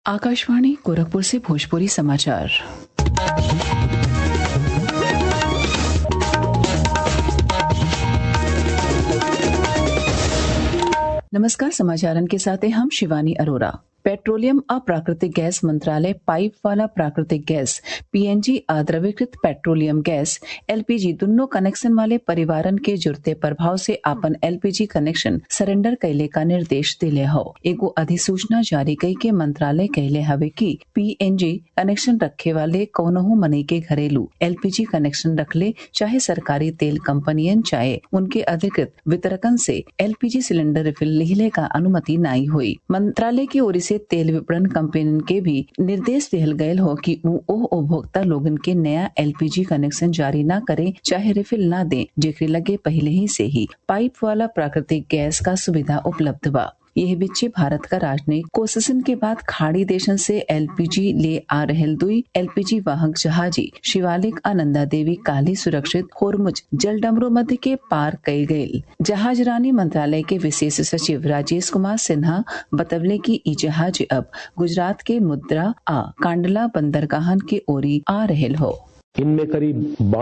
आकाशवाणी गोरखपुर से भोजपुरी समाचार। नमस्कार, समाचारन के साथ हैं हम शिवानी अरोरा। पेट्रोलियम और प्राकृतिक गैस मंत्रालय पाइप वाला प्राकृतिक गैस पीएनजी द्रवीकृत पेट्रोलियम गैस एलपीजी दोनों कनेक्शन वाले परिवारन के जुड़ते प्रभाव से आपन एलपीजी कनेक्शन सरेंडर कैले का निर्देश दिले हो। एगो अधिसूचना जारी कई के मंत्रालय कहले हवे कि पीएनजी कनेक्शन रखे वाले कौनहू मनई के घरेलू एलपीजी कनेक्शन रखले चाहे सरकारी तेल कंपनियन चाहे उनके अधिकृत वितरकन से एलपीजी सिलेंडर रिफिल लिहले का अनुमति नहीं हुई। मंत्रालय की ओर से तेल विपणन कंपनियन के भी निर्देश दिहल गयल हो कि वो उपभोक्ता लोगन के नया एलपीजी कनेक्शन जारी न करें चाहे रिफिल न दें जेकरे लगे पहले ही से ही पाइप वाला प्राकृतिक गैस का सुविधा उपलब्ध बा। यह बिच्चे भारत का राजनयिक कोशिशन के बाद खाड़ी देशन से एलपीजी ले आ रहल दुई एलपीजी वाहक जहाजी शिवालिक आनंदा देवी काली सुरक्षित होरमुज जलडमरू मध्य के पार कई गयी। जहाज रानी मंत्रालय के विशेष सचिव राजेश कुमार सिन्हा बतवले की ई जहाज अब गुजरात के मुद्रा आ कांडला बंदरगाहन के ओरी आ रहल हो। इनमें करीब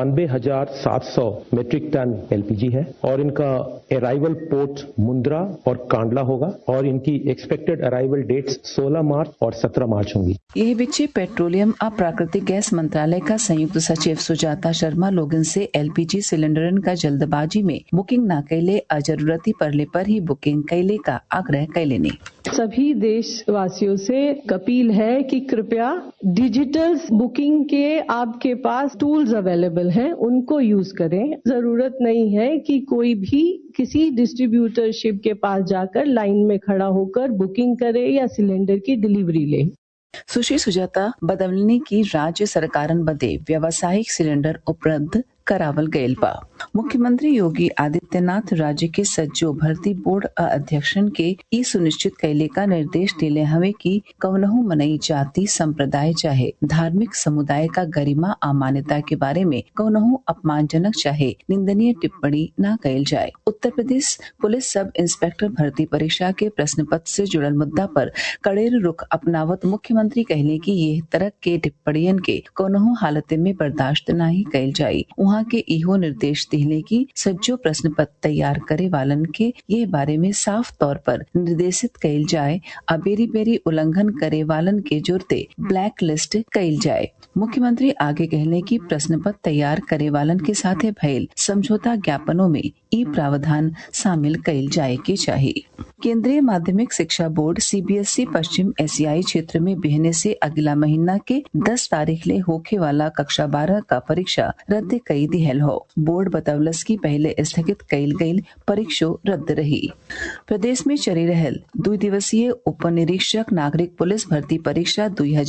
92,700 मीट्रिक टन एलपीजी है और इनका अराइवल पोर्ट मुंद्रा और कांडला होगा और इनकी एक्सपेक्टेड अराइवल डेट्स 16 मार्च और 17 मार्च होंगी। यह बिच्चे पेट्रोलियम और प्राकृतिक गैस मंत्रालय का संयुक्त सचिव सुजाता शर्मा लोगन से एलपीजी सिलेंडरन का जल्दबाजी में बुकिंग न कैले जरूरती पड़ने पर ही बुकिंग कैले का आग्रह कैले ने। सभी देशवासियों से अपील है कि कृपया डिजिटल बुकिंग के आपके पास टूल्स अवेलेबल हैं, उनको यूज करें। जरूरत नहीं है कि कोई भी किसी डिस्ट्रीब्यूटरशिप के पास जाकर लाइन में खड़ा होकर बुकिंग करे या सिलेंडर की डिलीवरी ले। सुश्री सुजाता बदलने की राज्य सरकारन बदे व्यावसायिक सिलेंडर उपलब्ध करावल गयल बा। मुख्यमंत्री योगी आदित्यनाथ राज्य के सज्जो भर्ती बोर्ड अध्यक्षन के ई सुनिश्चित कैले का निर्देश दिले हवे कि कवनहू मनई जाति संप्रदाय चाहे धार्मिक समुदाय का गरिमा आ मान्यता के बारे में कवनहू अपमानजनक चाहे निंदनीय टिप्पणी न कैल जाए। Uttar Pradesh police sub inspector भर्ती परीक्षा के प्रश्न पत्र से जुड़ल मुद्दा पर कड़ेर रुख अपनावत मुख्यमंत्री कहले कि ये तरह के टिप्पणियन के कवनहू हालत में बर्दाश्त नहीं कैल जाये। वहाँ के इहो निर्देश दिले कि सज्जो प्रश्न पत्र तैयार करे वालन के ये बारे में साफ तौर पर निर्देशित कैल जाए आ बेरी बेरी उल्लंघन करे वालन के जुर्ते ब्लैक लिस्ट कैल जाए। मुख्यमंत्री आगे कहले कि प्रश्न पत्र तैयार करे वालन के साथे भइल समझौता ज्ञापनों में ई प्रावधान शामिल कैल जाए के चाहिए। केंद्रीय माध्यमिक शिक्षा बोर्ड सीबीएसई पश्चिम एशियाई क्षेत्र में बिहने से अगला महीना के 10 तारीख ले होखे वाला कक्षा 12 का परीक्षा रद्द कई दिहल हो। बोर्ड बतौलस की पहले स्थगित कैल गई परीक्षा रद्द रही। प्रदेश में चली रहल 2 दिवसीय उप निरीक्षक नागरिक पुलिस भर्ती परीक्षा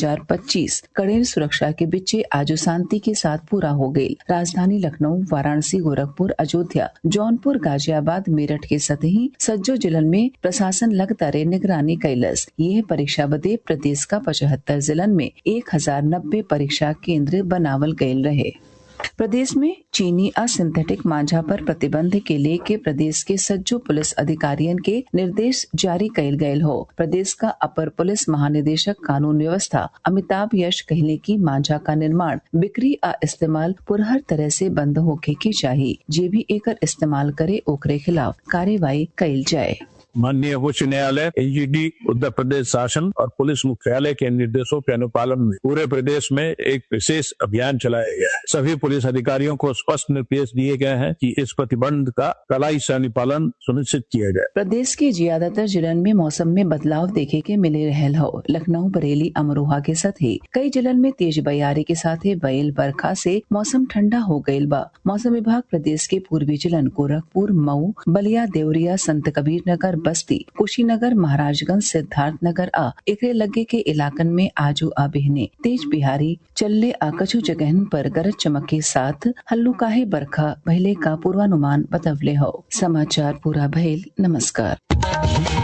2025 कड़े सुरक्षा के बीचे आज शांति के साथ पूरा हो गयी। राजधानी लखनऊ, वाराणसी, गोरखपुर, अयोध्या, जौनपुर, गाजियाबाद, मेरठ के सतही सज्जो जिलन में प्रशासन लगातार निगरानी कैलस। यह परीक्षा बदे प्रदेश का 75 जिलन में 1090 परीक्षा केंद्र बनावल गयल रहे। प्रदेश में चीनी और सिंथेटिक मांझा पर प्रतिबंध के लेके प्रदेश के सज्जो पुलिस अधिकारियन के निर्देश जारी कैल गयल हो। प्रदेश का अपर पुलिस महानिदेशक कानून व्यवस्था अमिताभ यश कहले की मांझा का निर्माण, बिक्री आ इस्तेमाल पुरहर तरह से बंद होके के चाहिए। जे भी एकर इस्तेमाल करे ओकरे खिलाफ कार्रवाई कैल जाए। माननीय उच्च न्यायालय, एजीडी, उत्तर प्रदेश शासन और पुलिस मुख्यालय के निर्देशों के अनुपालन में पूरे प्रदेश में एक विशेष अभियान चलाया गया है। सभी पुलिस अधिकारियों को स्पष्ट निर्देश दिए गए हैं कि इस प्रतिबंध का कड़ाई से अनुपालन सुनिश्चित किया जाए। प्रदेश के ज्यादातर जिलन में मौसम में बदलाव देखे के मिले रहल हो। लखनऊ, बरेली, अमरोहा के साथ ही कई जिलन में तेज बयारी के साथ ही बयल बरखा से मौसम ठंडा हो गयल बा। मौसम विभाग प्रदेश के पूर्वी जिलन गोरखपुर, मऊ, बलिया, देवरिया, संत कबीर नगर, बस्ती, कुशीनगर, महाराजगंज, सिद्धार्थनगर आ एकरे लगे के इलाकन में आजू आ बिहने तेज बिहारी चलले आ कछु जगहन पर गरज चमक के साथ हल्लुकाहे बरखा भइले का पूर्वानुमान बतवले हो। समाचार पूरा भइल। नमस्कार।